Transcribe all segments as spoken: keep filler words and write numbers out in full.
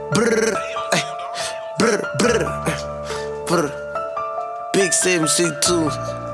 Brr, ay, brr, brr, brr. Big seven six two.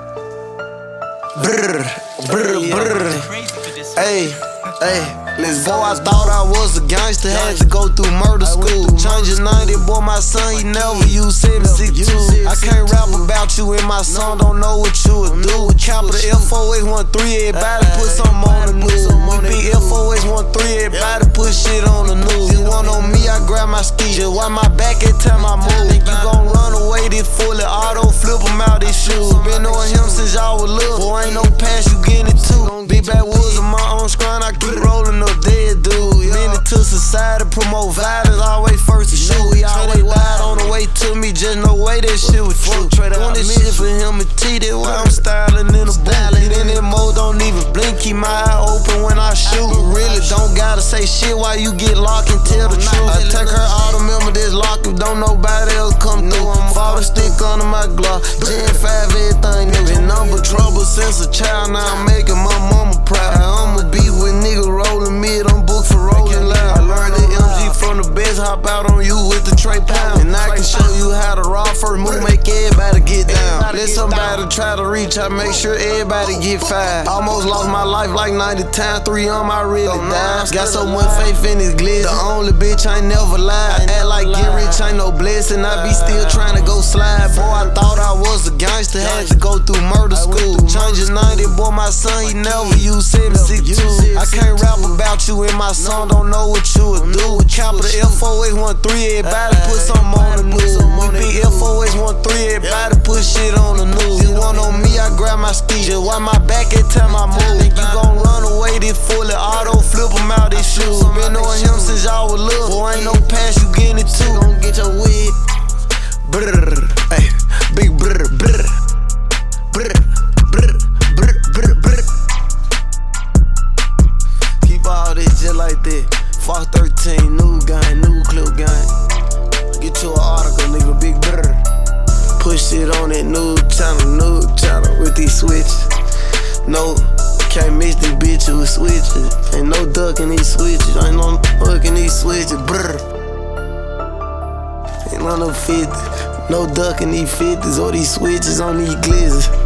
Brr, brr, brr. Hey, hey. Let's go. I thought I was a gangster, had to go through murder school. Change your name, then boy, my son, he never used seven six two. I can't rap about you in my song, don't know what you would do. Capital F O X one three, everybody put something on the news. Big F O X one three, everybody put shit on the news. You want on me, I grab my skis, just wipe my back every time I move. You gon' run away, this fully auto, flip him out his shoes. Been knowing him since y'all was little, boy, ain't no pass, you getting it too. Big backwoods in my own screen, I keep rolling up dead dude. Minute to society, promote violence, always first to shoot. He always lied on the way to me, just no way that shit was true. Want this shit for him and T, that's why I'm styling in the booth. In that mode, don't even blink, keep my eye open when I shoot. Really don't gotta say shit while you get locked and tell the truth. I take her all the member that's locked, if don't nobody else come through. Fall the stick under my Glock, Gen five, everything new. Been number trouble since a child, now I'm making my mama proud. I'ma be with nigga rolling mid, I'm booked for rolling loud. I learned that M G from the best, hop out on you with the tray pound. And I can show you how to raw first move, make everybody get down. Let somebody try to reach, I make sure everybody get fired. Almost lost my life like ninety times, three on my really died. Got so much faith in this glitz, the only bitch I ain't never lied. Act like get rich ain't no blessing, I be still trying to go slide. Boy, I thought I was a gangster, had to go through murder school. Change his name, then boy, my son, he never used seven six two. I can't rap about you in my song, don't know what you would do. Capital F O X one three, everybody put something on the news. Big F O X one three, everybody put shit on the news. You want on me, I grab my skis, just wipe my back every time I move. You gon' run away, this fully auto, flip him out his shoes. Been knowing him since y'all was little, boy, ain't no pass, you getting it too. Gon' get your wig. Brr, ay, big brr, brr, brr, brr, brr, brr, brr. Keep all this just like that. Fox thirteen, new gang, new clip gang. Get you an article, nigga, big brr. Push it on that new channel, new channel with these switches. No, can't mix these bitches with switches. Ain't no ducking these switches, ain't no hooking these switches, brr. Ain't no no fifty, no ducking these fifties or these switches on these glizzes.